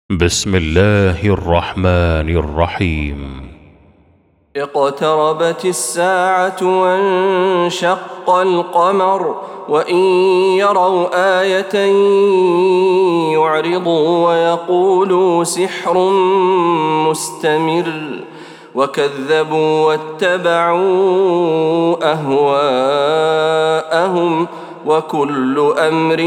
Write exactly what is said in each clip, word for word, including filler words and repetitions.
بسم الله الرحمن الرحيم. اقتربت الساعة وانشق القمر وإن يروا آية يعرضوا ويقولوا سحر مستمر وكذبوا واتبعوا أهواءهم وكل أمر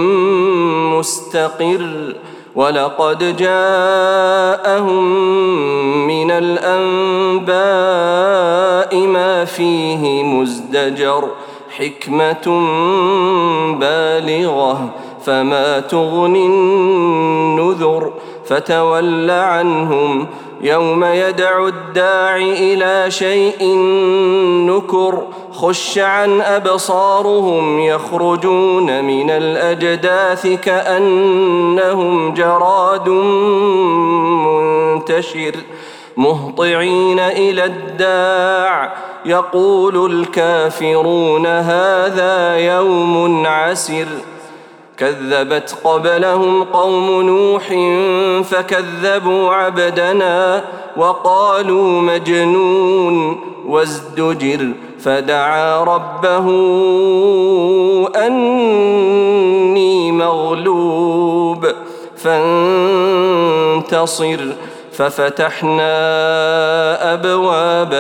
مستقر ولقد جاءهم من الأنباء ما فيه مزدجر حكمة بالغة فما تغني النذر فتول عنهم يوم يدعو الداع إلى شيء نكر خش عن أبصارهم يخرجون من الأجداث كأنهم جراد منتشر مهطعين إلى الداع يقول الكافرون هذا يوم عسر كذبت قبلهم قوم نوح فكذبوا عبدنا وقالوا مجنون وازدجر فدعا ربه أني مغلوب فانتصر ففتحنا أبواب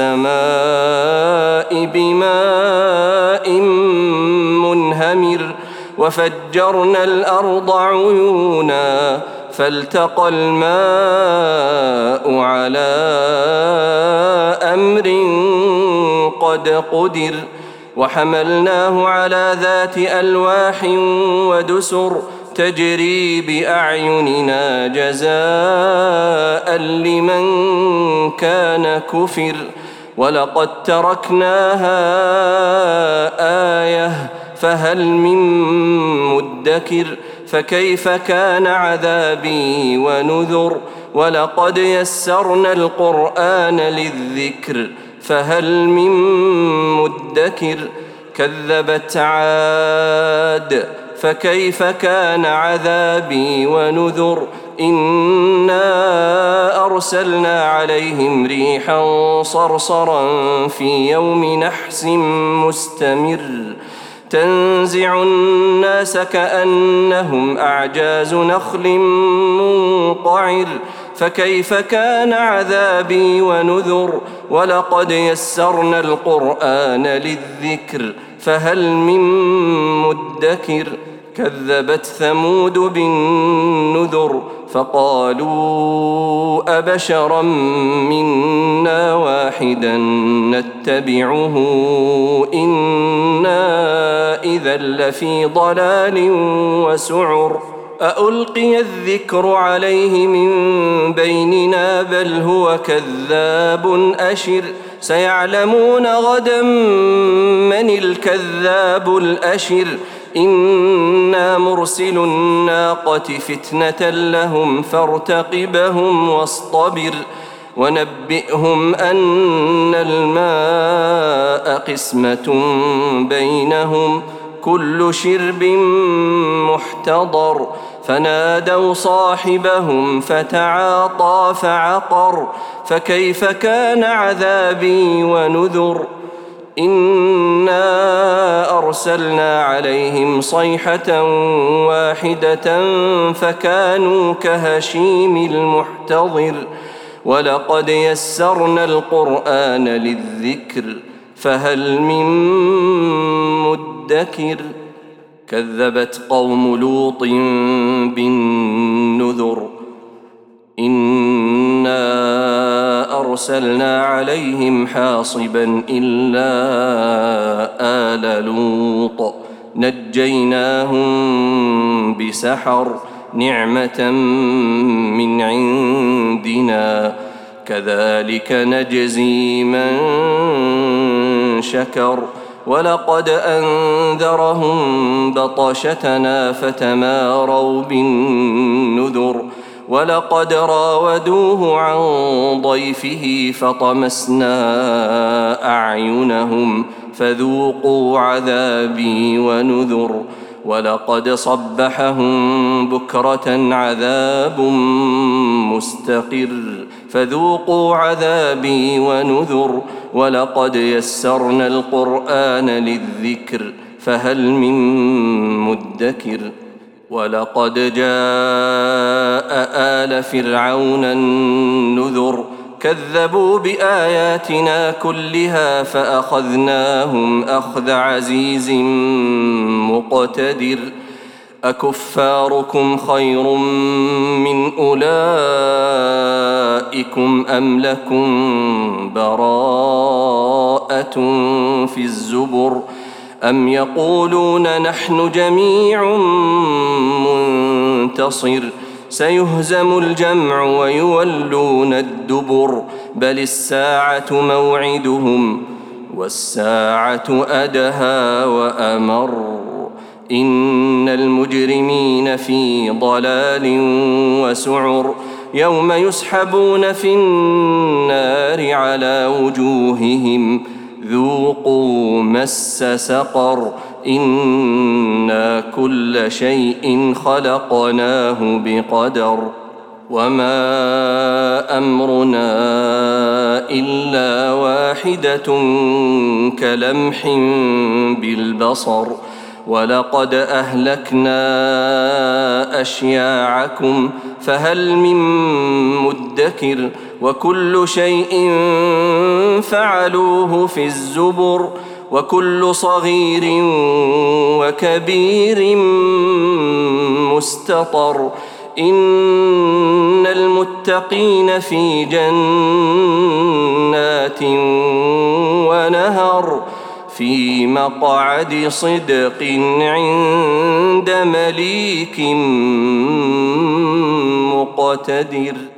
السماء بماء منهمر وفجرنا الأرض عيونا فالتقى الماء على أمر قد قدر وحملناه على ذات ألواح ودسر تجري بأعيننا جزاء لمن كان كفر ولقد تركناها آية فهل من مدكر فكيف كان عذابي ونذر ولقد يسرنا القرآن للذكر فهل من مدكر كذبت عاد فكيف كان عذابي ونذر إنا أرسلنا عليهم ريحا صرصرا في يوم نحس مستمر تنزع الناس كأنهم أعجاز نخل منقعر فكيف كان عذابي ونذر ولقد يسرنا القرآن للذكر فهل من مدكر كذبت ثمود بالنذر فقالوا أبشرا منا واحدا نتبعه إنا إذا لفي ضلال وسعر أألقي الذكر عليه من بيننا بل هو كذاب أشر سيعلمون غدا من الكذاب الأشر إنا مرسل الناقة فتنة لهم فارتقبهم واصطبر ونبئهم أن الماء قسمة بينهم كل شرب محتضر فنادوا صاحبهم فتعاطى فعقر فكيف كان عذابي ونذر إنا أرسلنا عليهم صيحة واحدة فكانوا كهشيم المحتضر ولقد يسرنا القرآن للذكر فهل من مدكر كذبت قوم لوط بالنذر إنا أرسلنا عليهم حاصبا إلا آل لوط نجيناهم بسحر نعمة من عندنا كذلك نجزي من شكر ولقد أنذرهم بطشتنا فتماروا بالنذر ولقد راودوه عن ضيفه فطمسنا أعينهم فذوقوا عذابي ونذر ولقد صبحهم بكرة عذاب مستقر فذوقوا عذابي ونذر ولقد يسرنا القرآن للذكر فهل من مدكر ولقد جاء آل فرعون النذر كذبوا بآياتنا كلها فأخذناهم أخذ عزيز مقتدر أكفاركم خير من أولئكم أم لكم براءة في الزبر أم يقولون نحن جميع منتصر سيهزم الجمع ويولون الدبر بل الساعة موعدهم والساعة أدهى وأمر إن المجرمين في ضلال وسعر يوم يسحبون في النار على وجوههم ذوقوا مس سقر إنا كل شيء خلقناه بقدر وما أمرنا إلا واحدة كلمح بالبصر ولقد أهلكنا أشياعكم فهل من مدكر وكل شيء فعلوه في الزبر وكل صغير وكبير مستطر إن المتقين في جنات ونهر في مقعد صدق عند مليك مقتدر.